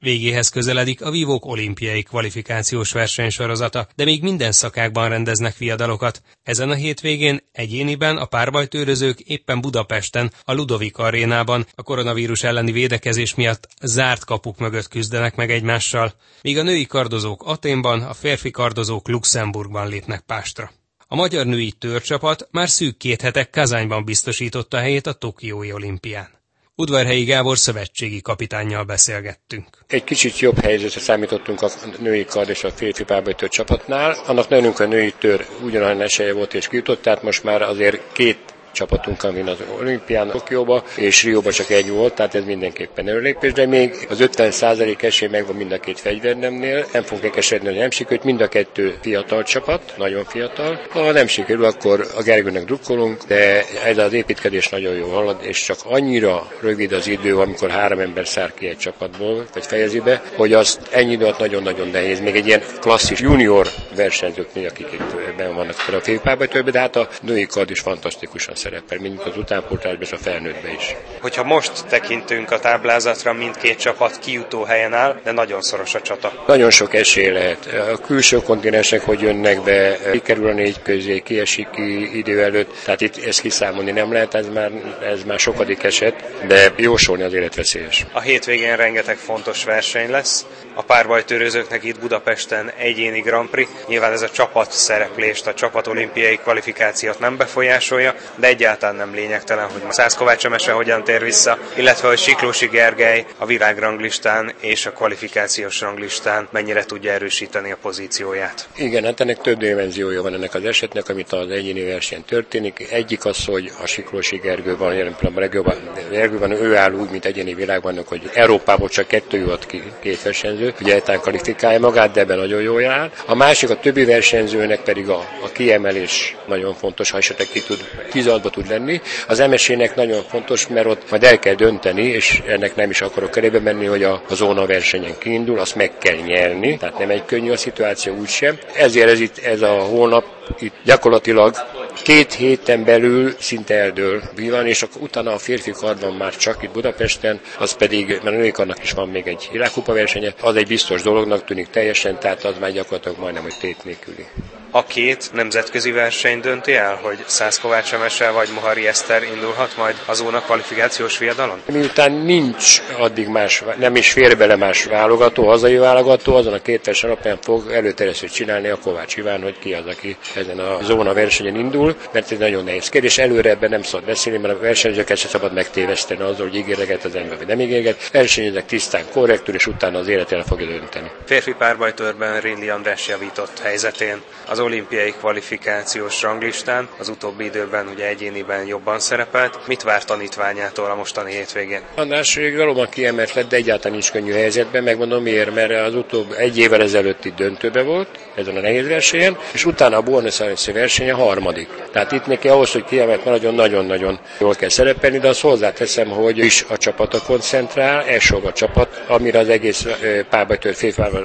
Végéhez közeledik a vívók olimpiai kvalifikációs versenysorozata, de még minden szakákban rendeznek viadalokat. Ezen a hétvégén egyéniben a párbajtőrözők éppen Budapesten, a Ludovik arénában a koronavírus elleni védekezés miatt zárt kapuk mögött küzdenek meg egymással, míg a női kardozók Athénban, a férfi kardozók Luxemburgban lépnek pástra. A magyar női törcsapat már szűk 2 hete Kazányban biztosította helyét a tokiói olimpián. Udvarhelyi Gábor szövetségi kapitánnyal beszélgettünk. Egy kicsit jobb helyzetre számítottunk a női kard és a férfi párbajtőr csapatnál. Annak nálunk a női tör ugyanolyan esélye volt és kijutott, tehát most már azért 2 csapatunk van az olimpián, Tokióba, és Rióba csak 1 volt, tehát ez mindenképpen előlépés, de még az 50% esély megvan mind a 2 fegyvernemnél. Nem fogunk elkeseredni, hogy nem sikerült, mind a 2 fiatal csapat, nagyon fiatal. Ha nem sikerül, akkor a Gergőnek drukkolunk, de ez az építkezés nagyon jól halad, és csak annyira rövid az idő, amikor 3 ember szár ki egy csapatból, vagy fejezi be, hogy azt ennyi idő alatt nagyon-nagyon nehéz. Még egy ilyen klasszis junior versenyzőknél, akik itt benn vannak a férfipárbajtőrben, de hát a női kard is fantasztikusan szerepel, mint az utánpótlásban és a felnőttben is. Hogyha most tekintünk a táblázatra, mindkét csapat kijutó helyen áll, de nagyon szoros a csata. Nagyon sok esély lehet. A külső kontinensek, hogy jönnek be, kikerül a 4 közé, kiesik ki idő előtt, tehát itt ezt kiszámolni nem lehet, ez már sokadik eset, de jósolni az életveszélyes. A hétvégén rengeteg fontos verseny lesz. A párbajtőrözőknek itt Budapesten egyéni Grand Prix. Nyilván ez a csapat szereplést, a csapat olimpiai kvalifikációt nem befolyásolja, de egyáltalán nem lényegtelen, hogy Szász Kovács Emese hogyan tér vissza, illetve hogy Siklósi Gergely a világranglistán és a kvalifikációs ranglistán mennyire tudja erősíteni a pozícióját. Igen, hát ennek több dimenziója van ennek az esetnek, amit az egyéni versenyen történik. Egyik az, hogy a Siklósi Gergő van jelen pillanatban legjobban, ő áll úgy, mint egyéni világbajnok, hogy Európából csak 2 jutott ki, 2 versenyző, ugye egyáltalán kvalifikálja magát, de ebben nagyon jól áll. A másik, a többi versenyzőnek pedig a kiemelés nagyon fontos, ha esetleg ki tud 16-ba tud lenni. Az MSZ-nek nagyon fontos, mert ott majd el kell dönteni, és ennek nem is akarok körébe menni, hogy a zóna versenyen kiindul, azt meg kell nyerni, tehát nem egy könnyű a szituáció úgysem. Ezért ez a hónap itt gyakorlatilag 2 héten belül szinte eldől van, és akkor utána a férfi kardban már csak itt Budapesten, az pedig, mert a női kardnak is van még egy világkupa versenye, az egy biztos dolognak tűnik teljesen, tehát az már gyakorlatilag majdnem, hogy tét nélküli. A 2 nemzetközi verseny dönti el, hogy Szász Kovács Emese vagy Mohari Eszter indulhat majd a zóna kvalifikációs viadalon? Miután nincs addig más, nem is fér bele más válogató, hazai válogató, azon a 2 verseny alapján fog előterjesztőt csinálni a Kovács Iván, hogy ki az, aki ezen a zóna versenyen indul, mert ez nagyon nehéz kérdés. Előre ebben nem szabad beszélni, mert a versenyzőket se szabad megtéveszteni azzal, hogy ígéreget az ember, vagy nem ígéreget. Versenyeznek tisztán, korrektül, és utána az élet el fogja dönteni. Férfi párbajtőrben Rinli András javított helyzetén. Az olimpiai kvalifikációs ranglistán az utóbbi időben ugye egyéniben jobban szerepelt. Mit vár tanítványától a mostani hétvégén? András valóban kiemelt lett, de egyáltalán nincs könnyű helyzetben. Megmondom miért, mert az utóbb 1 évvel ezelőtt itt döntőbe volt, ezen a nehéz versenyen, és utána a Buenos Aires verseny a 3. Tehát itt neki ahhoz, hogy kiemelt, nagyon-nagyon jól kell szerepelni, de azt hozzáteszem, hogy is a csapata koncentrál, elsőbb a csapat, amire az egész párbajtőr,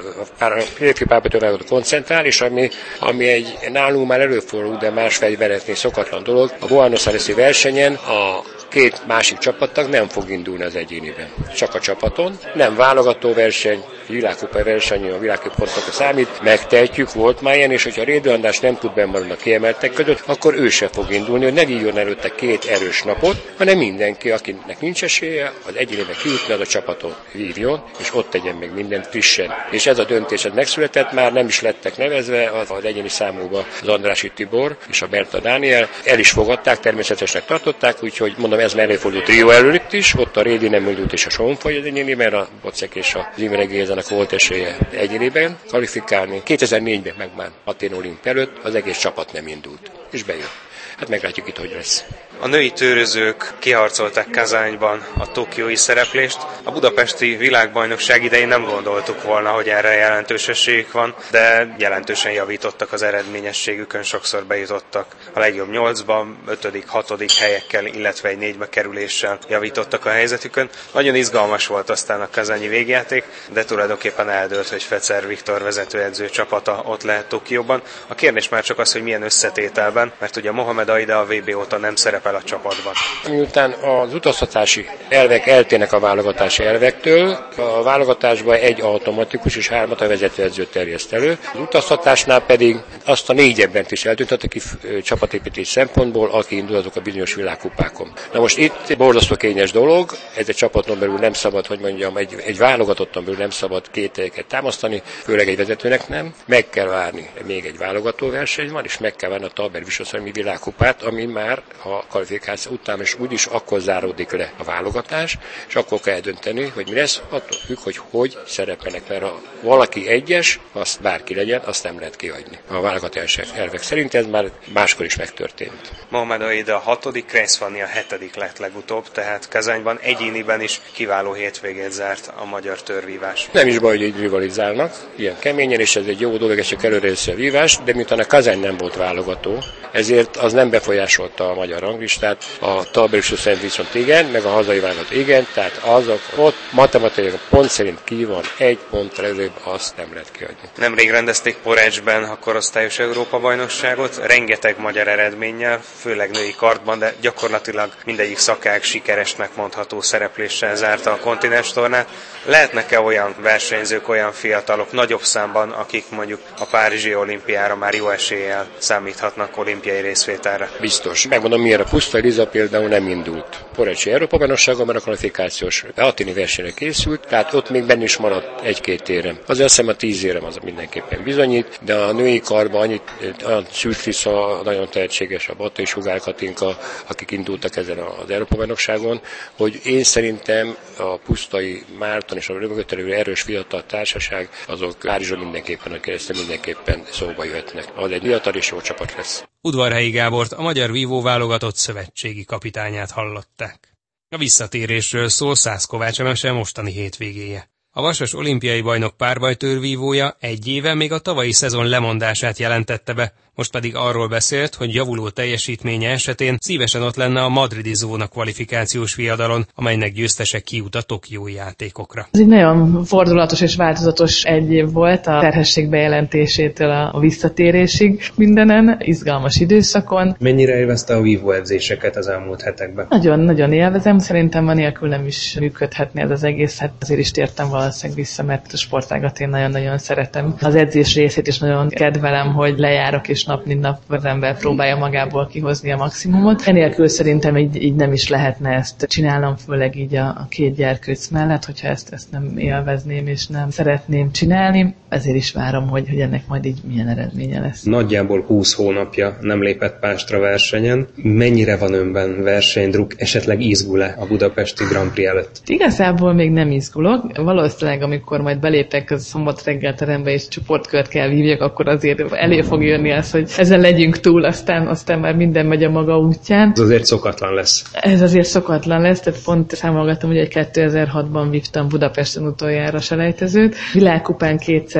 férfi párbajtőr koncentrál, és ami egy nálunk már előfordul, de más fegyveretnél szokatlan dolog. A Buenos Aires versenyen a 2 másik csapattag nem fog indulni az egyéniben. Csak a csapaton. Nem válogató verseny, világkupa verseny, a világkupa számít. Megtehetjük, volt már ilyen, és hogyha Rédő András nem tud bennmaradni a kiemeltek között, akkor ő se fog indulni, hogy ne vívjon előtte 2 erős napot, hanem mindenki, akinek nincs esélye, az egyéniben kijutni, az a csapaton vívjon, és ott tegyen meg mindent frissen. És ez a döntés megszületett, már nem is lettek nevezve az egyéni számúba az Andrássy Tibor és a Berta Dániel. El is fogadták, természetesnek tartották, úgyhogy mondom, ez már előfordult Rio előtt is, ott a Rédi nem indult és a Sonfoly az egyéni, mert a Bocek és a Imre Gézának volt esélye egyéniben kvalifikálni. 2004-ben meg már Atén olimpia előtt az egész csapat nem indult, és bejött. Hát meglátjuk itt, hogy lesz. A női tőrözők kiharcolták Kazányban a tokiói szereplést. A budapesti világbajnokság idején nem gondoltuk volna, hogy erre jelentős esélyük van, de jelentősen javítottak az eredményességükön, sokszor bejutottak a legjobb 8-ban, 5., 6. helyekkel, illetve egy 4-be kerüléssel javítottak a helyzetükön. Nagyon izgalmas volt aztán a kazányi végjáték, de tulajdonképpen eldőlt, hogy Fecer Viktor vezetőedző csapata ott lehet Tokióban. A kérdés már csak az, hogy milyen összetételben, mert ugye Mohamed Aida a VB óta nem szerepel szerepel a csapatban. Miután az utaztatási elvek eltérnek a válogatási elvektől, a válogatásban egy automatikus és 3 a vezetőedző terjeszt elő. Az utaztatásnál pedig azt a 4 embert is eltűntette ki csapatépítés szempontból, aki indul azok a bizonyos világkupákon. Na most itt borzasztó kényes dolog, ez egy csapaton belül nem szabad, hogy mondjam, egy válogatottan belül nem szabad kételyeket támasztani, főleg egy vezetőnek nem. Meg kell várni, még egy válogatóverseny van, és meg kell várni a Tauber-Visoszalmi világkupát, ami már a kvalifikáció után is úgyis akkor záródik le a válogatás, és akkor kell dönteni, hogy mi lesz, attól függ, hogy szerepelnek, mert ha valaki egyes, azt bárki legyen, azt nem lehet kihagyni. A válogatási elvek szerint ez már máskor is megtörtént. Mohamed Aida a 6., Kreis Fanni a 7. lett legutóbb, tehát Kazányban egyéniben is kiváló hétvégét zárt a magyar törvívás. Nem is baj, hogy így rivalizálnak, ilyen keményen, és ez egy jó dolog, és csak előrésző a vívás, de miután a Kazany nem volt válogató, ezért az nem befolyásolta a magyar ranglistát, a Tauber-Visoszalmi viszont igen, meg a hazai válogató igen, tehát azok ott matematikai pont szerint ki van, 1 ponttal előbb, azt nem lehet kihagyni. Nemrég rendezték Porecsben a korosztályos Európa-bajnokságot, rengeteg magyar eredménnyel, főleg női kardban, de gyakorlatilag mindegyik szakág sikeresnek mondható szerepléssel zárta a kontinens tornát. Lehetnek-e olyan versenyzők, olyan fiatalok nagyobb számban, akik mondjuk a párizsi olimpiára már jó eséllyel számíthatnak olimpiai részvételre? Biztos. Megmondom, miért a Puszta Liza például nem indult Porecsi Európa-bajnokságon, mert a kvalifikációs atini versenyre készült, tehát ott még benne is maradt 1-2 érem. Azért azt hiszem a 10 érem az mindenképpen bizonyít, de a női karban annyit, olyan Szűcs Tisza, nagyon tehetséges, a Bata és Hugár Katinka, akik indultak ezen az Európa-bajnokságon, hogy én szerintem a Pusztai Márton és a mögöttelő erős fiatal társaság, azok Párizson mindenképpen, a keresztül mindenképpen szóba jöhetnek. Az egy fiatal és jó csapat lesz. Udvarhelyi Gábort, a magyar vívó válogatott szövetségi kapitányát hallották. A visszatérésről szól Szász Kovács Emese mostani hétvégéje. A vasas olimpiai bajnok párbajtőrvívója egy éve még a tavalyi szezon lemondását jelentette be, most pedig arról beszélt, hogy javuló teljesítménye esetén szívesen ott lenne a madridi zóna kvalifikációs viadalon, amelynek győztese kijut a tokiói játékokra. Ez egy nagyon fordulatos és változatos egy év volt a terhesség bejelentésétől a visszatérésig mindenen, izgalmas időszakon. Mennyire élvezte a vívó edzéseket az elmúlt hetekben? Nagyon-nagyon élvezem, szerintem anélkül nem is működhetne ez az egész, hát azért is tértem valószínűleg vissza, mert a sportágat én nagyon-nagyon szeretem. Az edzés részét is nagyon kedvelem, hogy lejárok és nap mint nap az ember próbálja magából kihozni a maximumot. Enélkül szerintem így nem is lehetne ezt csinálnom, főleg így a 2 gyerkőc mellett, hogyha ezt nem élvezném és nem szeretném csinálni. Ezért is várom, hogy ennek majd így milyen eredménye lesz. Nagyjából 20 hónapja nem lépett Pástra versenyen. Mennyire van önben versenydruk, esetleg izgul-e a budapesti Grand Prix előtt? Igazából még nem izgulok. Valószínűleg, amikor majd belépek a szombat reggel terembe és csoportkört kell vívjak, akkor azért elő fog jönni az, hogy ezen legyünk túl, aztán már minden megy a maga útján. Ez azért szokatlan lesz. Ez azért szokatlan lesz, tehát pont számolgattam, hogy 2006-ban vívtam Budapesten utoljára selejtezőt. Világkupán 2-szer,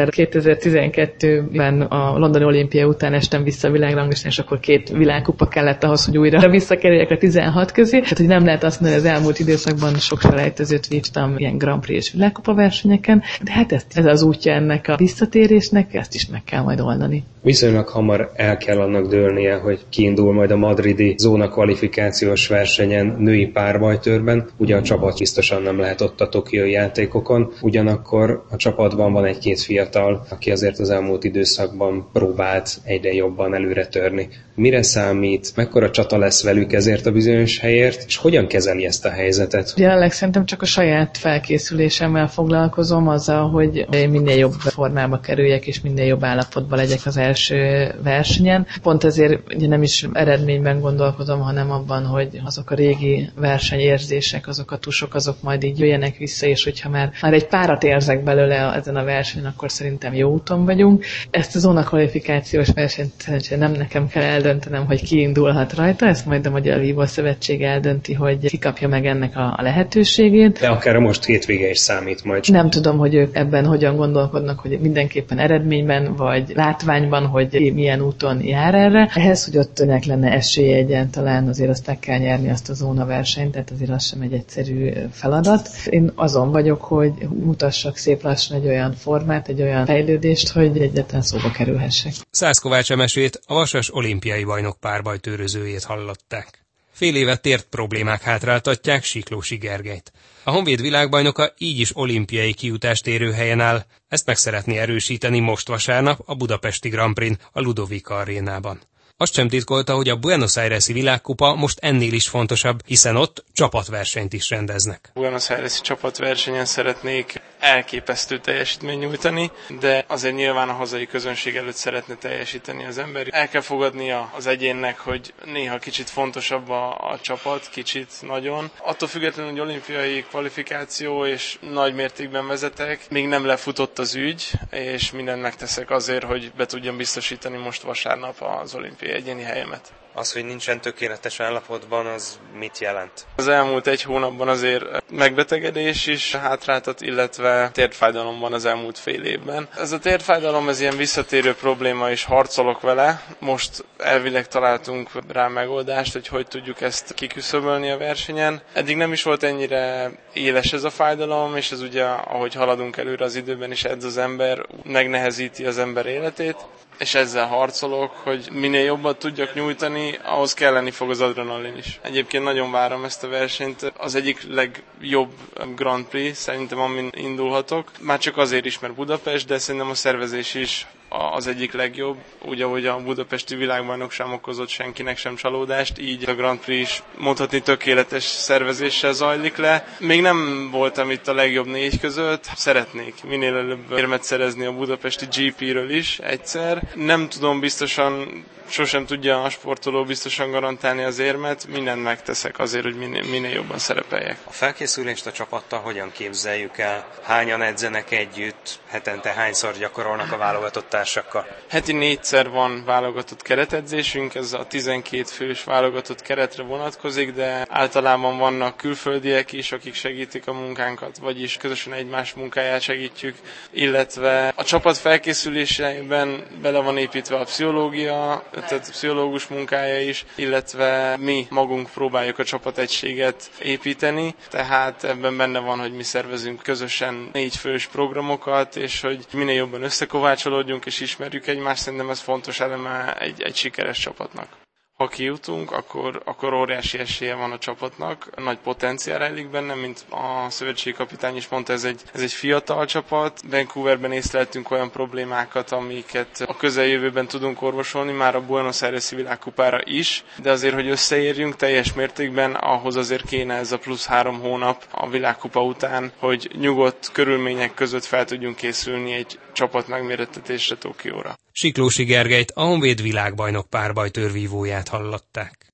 2012-ben a londoni olimpia után estem vissza a világranglistán, és akkor 2 világkupa kellett ahhoz, hogy újra visszakerüljek a 16 közé. Tehát, hogy nem lehet azt mondani, hogy az elmúlt időszakban sok selejtezőt vívtam ilyen Grand Prix és világkupa versenyeken, de hát ez az útja ennek a visszatérésnek, ezt is meg kell majd oldani. Viszonylag hamar el kell annak dőlnie, hogy kiindul majd a madridi zóna kvalifikációs versenyen női párbajtőrben. Ugye a csapat biztosan nem lehet ott a tokiói játékokon, ugyanakkor a csapatban van 1-2 fiatal, aki azért az elmúlt időszakban próbált egyre jobban előre törni. Mire számít, mekkora csata lesz velük ezért a bizonyos helyért, és hogyan kezeli ezt a helyzetet? Jelenleg szerintem csak a saját felkészülésemmel foglalkozom, azzal, hogy minél jobb formába kerüljek, és minél jobb állapotban legyek az első versenyen. Pont ezért ugye nem is eredményben gondolkozom, hanem abban, hogy azok a régi versenyérzések, azok a tusok, azok majd így jöjjenek vissza, és hogyha már egy párat érzek belőle ezen a versenyen, akkor szerintem jó úton vagyunk. Ezt a zóna kvalifikációs versenyt nem nekem kell eldöntenem, hogy ki indulhat rajta, ezt majd a Magyar Vívó Szövetség eldönti, hogy ki kapja meg ennek a lehetőségét. De akár a most hétvége is számít majd. Nem tudom, hogy ők ebben hogyan gondolkodnak, hogy mindenképpen eredményben, vagy látványban, hogy milyen úton jár erre. Ehhez, hogy ott önnek lenne esélye egyáltalán, azért azt meg kell nyerni azt a zónaversenyt, tehát azért az sem egy egyszerű feladat. Én azon vagyok, hogy mutassak szép lassan egy olyan formát, egy olyan fejlődést, hogy egyáltalán szóba kerülhessek. Szász Kovács Emesét, a vasas olimpiai bajnok párbajtőrözőjét hallották. Fél éve tért problémák hátráltatják Siklósi Gergelyt. A Honvéd világbajnoka így is olimpiai kijutást érő helyen áll. Ezt meg szeretné erősíteni most vasárnap a budapesti Grand Prix-n a Ludovica arénában. Azt sem titkolta, hogy a Buenos Aires-i világkupa most ennél is fontosabb, hiszen ott csapatversenyt is rendeznek. Buenos Aires-i csapatversenyen szeretnék elképesztő teljesítményt nyújtani, de azért nyilván a hazai közönség előtt szeretne teljesíteni az ember. El kell fogadnia az egyénnek, hogy néha kicsit fontosabb a csapat, kicsit nagyon. Attól függetlenül, hogy olimpiai kvalifikáció és nagy mértékben vezetek, még nem lefutott az ügy, és mindent megteszek azért, hogy be tudjam biztosítani most vasárnap az olimpiai egyéni helyemet. Az, hogy nincsen tökéletes állapotban, az mit jelent? Az elmúlt egy hónapban azért megbetegedés is hátráltat, illetve térfájdalom van az elmúlt fél évben. Ez a térfájdalom, ez ilyen visszatérő probléma, és harcolok vele. Most elvileg találtunk rá megoldást, hogy tudjuk ezt kiküszöbölni a versenyen. Eddig nem is volt ennyire éles ez a fájdalom, és ez ugye, ahogy haladunk előre az időben is edz az ember, megnehezíti az ember életét. És ezzel harcolok, hogy minél jobban tudjak nyújtani, ahhoz kelleni fog az adrenalin is. Egyébként nagyon várom ezt a versenyt. Az egyik legjobb Grand Prix, szerintem amin indulhatok. Már csak azért is, mert Budapest, de szerintem a szervezés is az egyik legjobb. Úgy, ahogy a budapesti világbajnok sem okozott senkinek sem csalódást, így a Grand Prix is mondhatni tökéletes szervezéssel zajlik le. Még nem voltam itt a legjobb 4 között. Szeretnék minél előbb érmet szerezni a budapesti GP-ről is egyszer. Nem tudom biztosan, sosem tudja a sportoló biztosan garantálni az érmet, mindent megteszek azért, hogy minél jobban szerepeljek. A felkészülést a csapattal hogyan képzeljük el? Hányan edzenek együtt? Hetente hányszor gyakorolnak a válogatott társakkal? Heti 4-szer van válogatott keretedzésünk, ez a 12 fős válogatott keretre vonatkozik, de általában vannak külföldiek is, akik segítik a munkánkat, vagyis közösen egymás munkáját segítjük, illetve a csapat felkészülésében bele van építve a pszichológia, tehát pszichológus munkája is, illetve mi magunk próbáljuk a csapategységet építeni, tehát ebben benne van, hogy mi szervezünk közösen 4 fős programokat, és hogy minél jobban összekovácsolódjunk és ismerjük egymást, szerintem ez fontos eleme egy sikeres csapatnak. Ha kijutunk, akkor óriási esélye van a csapatnak, nagy potenciál rejlik benne, mint a szövetségi kapitány is mondta, ez egy fiatal csapat. Vancouverben észleltünk olyan problémákat, amiket a közeljövőben tudunk orvosolni, már a Buenos Aires-i világkupára is, de azért, hogy összeérjünk teljes mértékben, ahhoz azért kéne ez a plusz 3 hónap a világkupa után, hogy nyugodt körülmények között fel tudjunk készülni egy csapat megmérettetésre Tokióra. Siklósi Gergelyt, a Honvéd világbajnok párbajtőrvívóját hallották.